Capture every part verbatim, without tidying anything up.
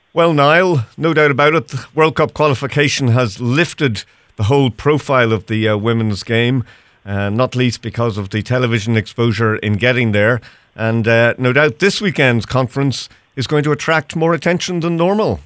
Well, Niall, no doubt about it, the World Cup qualification has lifted the whole profile of the uh, women's game, uh, not least because of the television exposure in getting there. And uh, no doubt this weekend's conference is going to attract more attention than normal.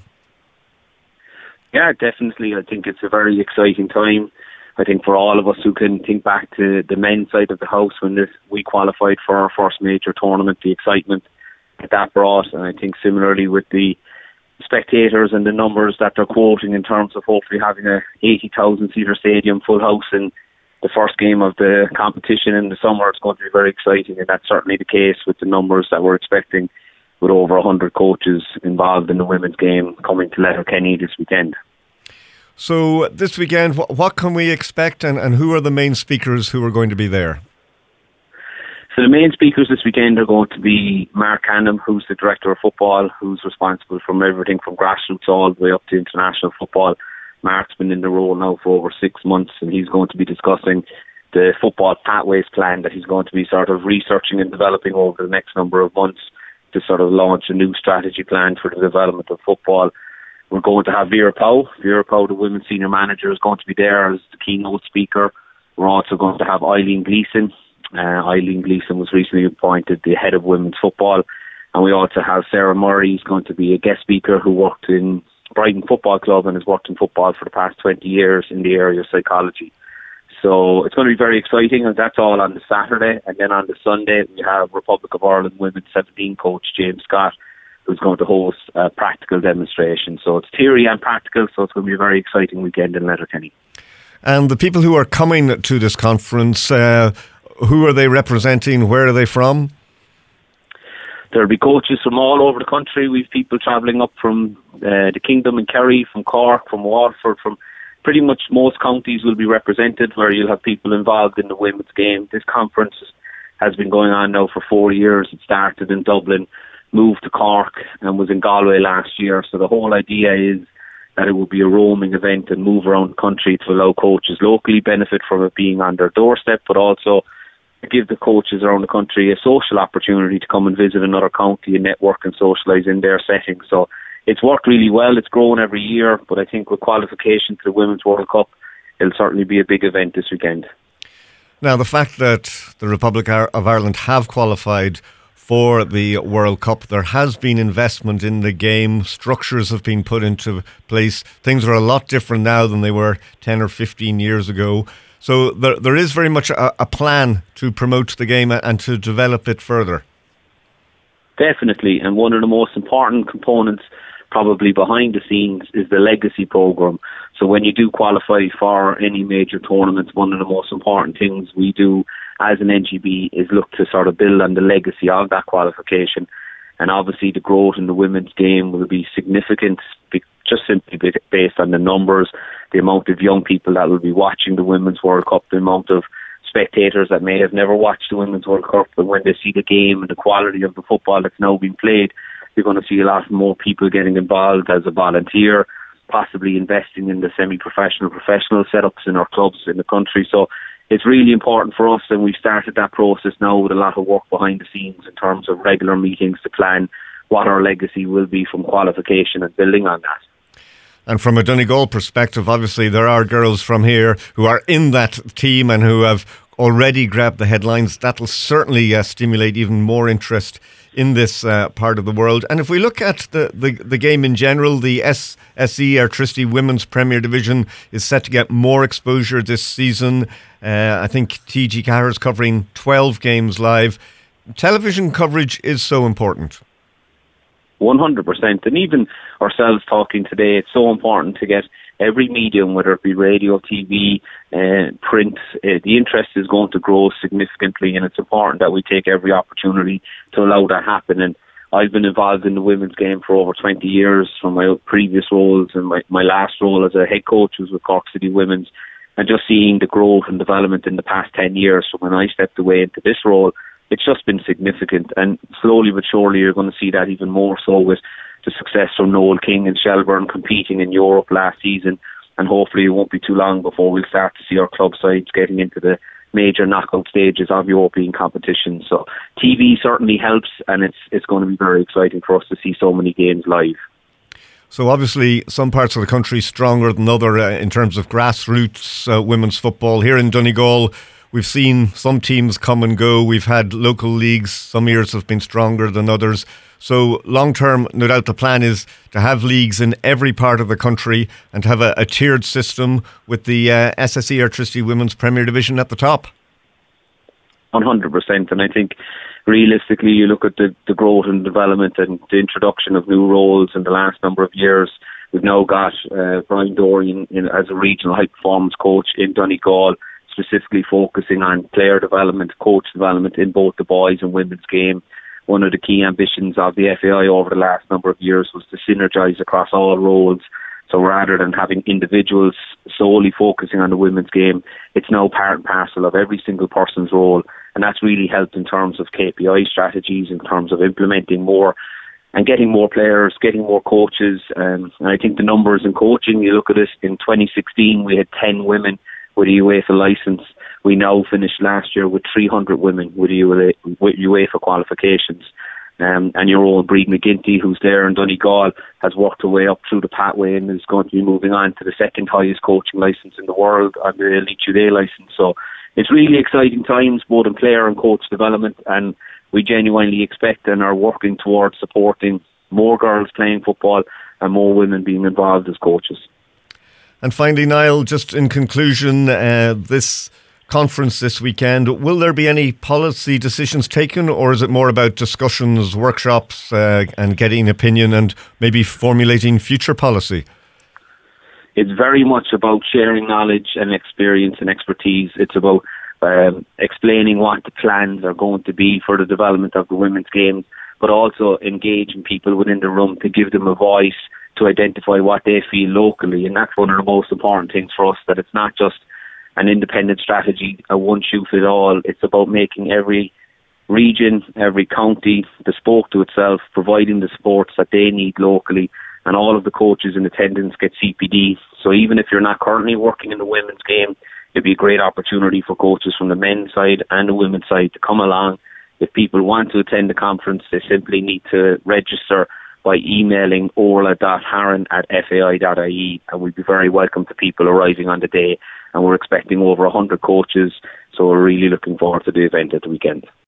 Yeah, definitely. I think it's a very exciting time. I think for all of us who can think back to the men's side of the house when this, we qualified for our first major tournament, the excitement that that brought. And I think similarly with the spectators and the numbers that they're quoting in terms of hopefully having a eighty thousand seater stadium full house in the first game of the competition in the summer, it's going to be very exciting, and that's certainly the case with the numbers that we're expecting, with over one hundred coaches involved in the women's game coming to Letterkenny this weekend. So this weekend, what can we expect, and, and who are the main speakers who are going to be there? So the main speakers this weekend are going to be Mark Canham, who's the Director of Football, who's responsible from everything from grassroots all the way up to international football. Mark's been in the role now for over six months, and he's going to be discussing the football pathways plan that he's going to be sort of researching and developing over the next number of months to sort of launch a new strategy plan for the development of football. We're going to have Vera Powell. Vera Powell, the women's senior manager, is going to be there as the keynote speaker. We're also going to have Eileen Gleeson. Uh, Eileen Gleeson was recently appointed the head of women's football. And we also have Sarah Murray, who's going to be a guest speaker who worked in Brighton Football Club and has worked in football for the past twenty years in the area of psychology. So it's going to be very exciting, and that's all on the Saturday. And then on the Sunday, we have Republic of Ireland women's seventeen coach James Scott, who's going to host a practical demonstration. So it's theory and practical, so it's going to be a very exciting weekend in Letterkenny. And the people who are coming to this conference, uh, who are they representing? Where are they from? There'll be coaches from all over the country. We've people travelling up from uh, the Kingdom and Kerry, from Cork, from Waterford, from pretty much most counties will be represented, where you'll have people involved in the women's game. This conference has been going on now for four years. It started in Dublin, moved to Cork, and was in Galway last year. So the whole idea is that it will be a roaming event and move around the country to allow coaches locally benefit from it being on their doorstep, but also give the coaches around the country a social opportunity to come and visit another county and network and socialise in their setting. So it's worked really well. It's grown every year, but I think with qualification to the Women's World Cup, it'll certainly be a big event this weekend. Now, the fact that the Republic of Ireland have qualified for the World Cup, there has been investment in the game. Structures have been put into place. Things are a lot different now than they were ten or fifteen years ago. So there, there is very much a, a plan to promote the game and to develop it further. Definitely, and one of the most important components probably behind the scenes is the legacy programme. So when you do qualify for any major tournaments, one of the most important things we do as an N G B is look to sort of build on the legacy of that qualification. And obviously the growth in the women's game will be significant, just simply based on the numbers, the amount of young people that will be watching the Women's World Cup, the amount of spectators that may have never watched the Women's World Cup, but when they see the game and the quality of the football that's now being played, you're going to see a lot more people getting involved as a volunteer, possibly investing in the semi-professional, professional setups in our clubs in the country. So it's really important for us, and we've started that process now with a lot of work behind the scenes in terms of regular meetings to plan what our legacy will be from qualification and building on that. And from a Donegal perspective, obviously there are girls from here who are in that team and who have already grabbed the headlines. That'll certainly uh, stimulate even more interest in this uh, part of the world. And if we look at the, the, the game in general, the S S E Airtricity Women's Premier Division is set to get more exposure this season. Uh, I think T G Cahir is covering twelve games live. Television coverage is so important. one hundred percent. And even ourselves talking today, it's so important to get every medium, whether it be radio, T V, uh, print, uh, the interest is going to grow significantly, and it's important that we take every opportunity to allow that happen. And I've been involved in the women's game for over twenty years from my previous roles, and my, my last role as a head coach was with Cork City Women's, and just seeing the growth and development in the past ten years from when I stepped away into this role, it's just been significant. And slowly but surely you're going to see that even more so with the success from Noel King and Shelburne competing in Europe last season, and hopefully it won't be too long before we'll start to see our club sides getting into the major knockout stages of European competition. So T V certainly helps, and it's it's going to be very exciting for us to see so many games live. So obviously some parts of the country stronger than other uh, in terms of grassroots uh, women's football. Here in Donegal, we've seen some teams come and go. We've had local leagues. Some years have been stronger than others. So long term, no doubt the plan is to have leagues in every part of the country and have a, a tiered system with the uh, S S E Airtricity Women's Premier Division at the top. one hundred percent. And I think realistically, you look at the, the growth and development and the introduction of new roles in the last number of years. We've now got uh, Brian Dorian in, as a regional high performance coach in Donegal, specifically focusing on player development, coach development in both the boys and women's game. One of the key ambitions of the F A I over the last number of years was to synergise across all roles. So rather than having individuals solely focusing on the women's game, it's now part and parcel of every single person's role. And that's really helped in terms of K P I strategies, in terms of implementing more and getting more players, getting more coaches. Um, and I think the numbers in coaching, you look at it, in twenty sixteen, we had ten women with a UEFA licence. We now finished last year with three hundred women with a UEFA qualifications. Um, and your own Breed McGinty, who's there in Donegal, has worked her way up through the pathway and is going to be moving on to the second highest coaching licence in the world on the Elite Today licence. So it's really exciting times, both in player and coach development, and we genuinely expect and are working towards supporting more girls playing football and more women being involved as coaches. And finally, Niall, just in conclusion, uh, this conference this weekend, will there be any policy decisions taken, or is it more about discussions, workshops, uh, and getting opinion and maybe formulating future policy? It's very much about sharing knowledge and experience and expertise. It's about um, explaining what the plans are going to be for the development of the women's game, but also engaging people within the room to give them a voice to identify what they feel locally. And that's one of the most important things for us, that it's not just an independent strategy, a one-shoe-fit-all. It's about making every region, every county bespoke to itself, providing the supports that they need locally, and all of the coaches in attendance get C P D. So even if you're not currently working in the women's game, it'd be a great opportunity for coaches from the men's side and the women's side to come along. If people want to attend the conference, they simply need to register by emailing orla.harron at fai.ie, and we'd be very welcome to people arriving on the day. And we're expecting over one hundred coaches, so we're really looking forward to the event at the weekend.